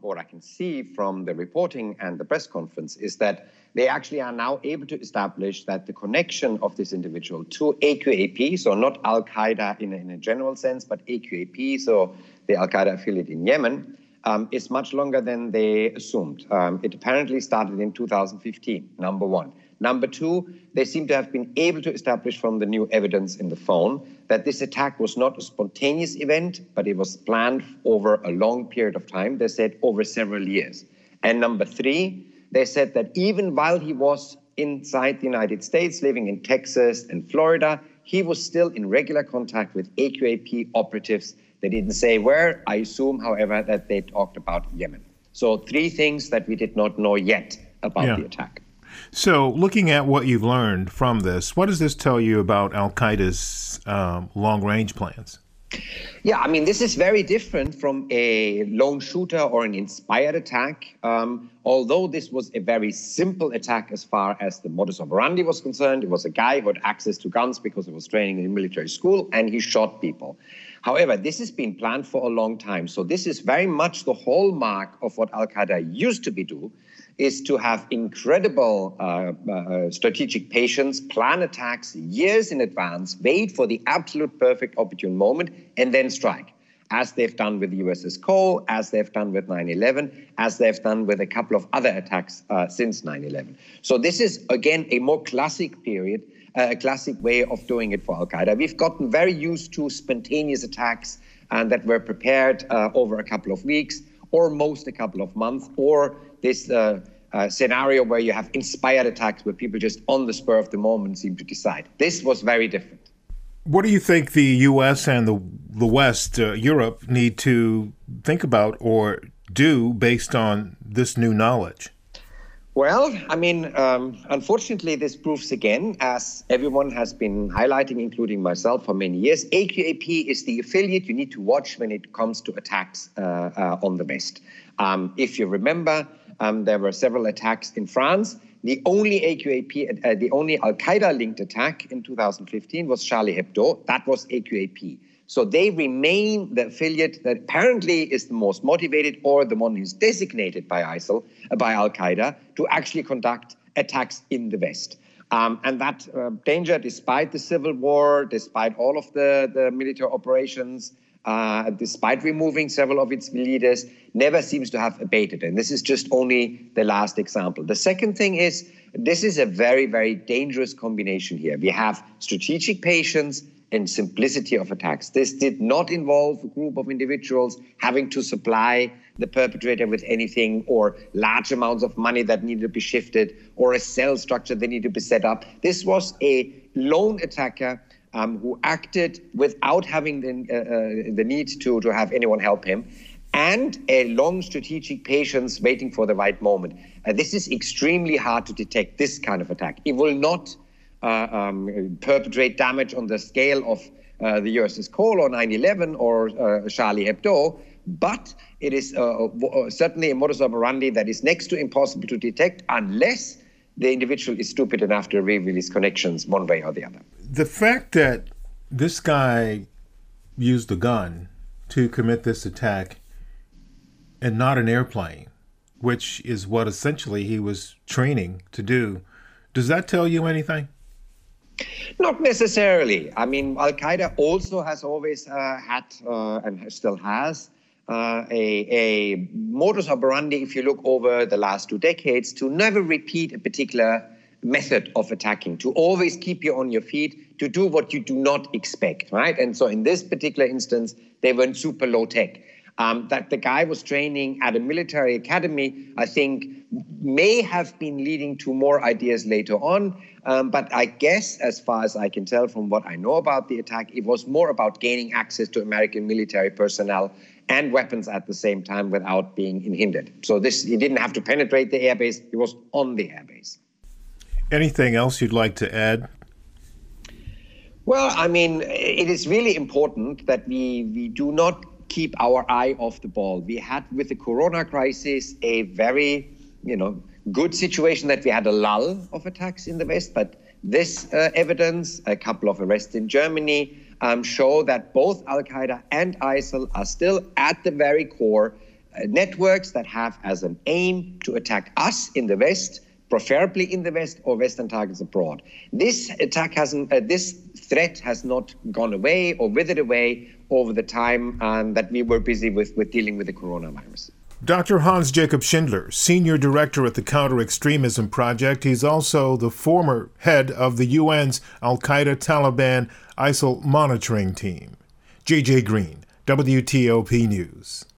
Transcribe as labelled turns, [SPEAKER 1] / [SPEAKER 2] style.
[SPEAKER 1] what I can see from the reporting and the press conference, is that they actually are now able to establish that the connection of this individual to AQAP, so not Al-Qaeda in a general sense, but AQAP, so the Al-Qaeda affiliate in Yemen, is much longer than they assumed. It apparently started in 2015, number one. Number two, they seem to have been able to establish from the new evidence in the phone that this attack was not a spontaneous event, but it was planned over a long period of time. They said over several years. And number three, they said that even while he was inside the United States, living in Texas and Florida, he was still in regular contact with AQAP operatives. They didn't say where. I assume, however, that they talked about Yemen. So three things that we did not know yet about the attack.
[SPEAKER 2] So looking at what you've learned from this, what does this tell you about Al-Qaeda's long-range plans?
[SPEAKER 1] Yeah, I mean, this is very different from a lone shooter or an inspired attack. Although this was a very simple attack as far as the modus operandi was concerned, it was a guy who had access to guns because he was training in a military school, and he shot people. However, this has been planned for a long time. So this is very much the hallmark of what Al-Qaeda used to do, is to have incredible strategic patience, plan attacks years in advance, wait for the absolute perfect opportune moment, and then strike, as they've done with the USS Cole, as they've done with 9/11, as they've done with a couple of other attacks since 9/11. So this is, again, a more classic period, a classic way of doing it for Al-Qaeda. We've gotten very used to spontaneous attacks that were prepared over a couple of weeks, or most a couple of months, or this scenario where you have inspired attacks where people just on the spur of the moment seem to decide. This was very different.
[SPEAKER 2] What do you think the U.S. and the West, Europe, need to think about or do based on this new knowledge?
[SPEAKER 1] Well, I mean, unfortunately, this proves again, as everyone has been highlighting, including myself for many years, AQAP is the affiliate you need to watch when it comes to attacks on the West. If you remember, there were several attacks in France. The only AQAP, the only Al-Qaeda-linked attack in 2015 was Charlie Hebdo. That was AQAP. So they remain the affiliate that apparently is the most motivated, or the one who's designated by Al-Qaeda to actually conduct attacks in the West. And that danger, despite the civil war, despite all of the military operations, despite removing several of its leaders, never seems to have abated. And this is just only the last example. The second thing is, this is a very, very dangerous combination here. We have strategic patience and simplicity of attacks. This did not involve a group of individuals having to supply the perpetrator with anything, or large amounts of money that needed to be shifted, or a cell structure that needed to be set up. This was a lone attacker who acted without having the need to have anyone help him, and a long strategic patience waiting for the right moment. This is extremely hard to detect, this kind of attack. It will not perpetrate damage on the scale of the USS Cole or 9/11 or Charlie Hebdo, but it is certainly a modus operandi that is next to impossible to detect unless the individual is stupid enough to reveal his connections one way or the other.
[SPEAKER 2] The fact that this guy used a gun to commit this attack and not an airplane, which is what essentially he was training to do, does that tell you anything?
[SPEAKER 1] Not necessarily. I mean, Al-Qaeda also has always had and still has a modus operandi, if you look over the last 2 decades, to never repeat a particular method of attacking, to always keep you on your feet, to do what you do not expect, right? And so in this particular instance, they went super low tech. That the guy was training at a military academy, I think, may have been leading to more ideas later on. But I guess, as far as I can tell from what I know about the attack, it was more about gaining access to American military personnel and weapons at the same time without being hindered. So he didn't have to penetrate the airbase, he was on the airbase.
[SPEAKER 2] Anything else you'd like to add?
[SPEAKER 1] Well, I mean, it is really important that we do not keep our eye off the ball. We had, with the corona crisis, a very, good situation that we had a lull of attacks in the West. But this evidence, a couple of arrests in Germany, show that both Al-Qaeda and ISIL are still at the very core networks that have as an aim to attack us in the West, preferably in the West, or Western targets abroad. This threat has not gone away or withered away over the time that we were busy with dealing with the coronavirus.
[SPEAKER 2] Dr. Hans-Jacob Schindler, Senior Director at the Counter-Extremism Project. He's also the former head of the UN's Al-Qaeda Taliban ISIL monitoring team. J.J. Green, WTOP News.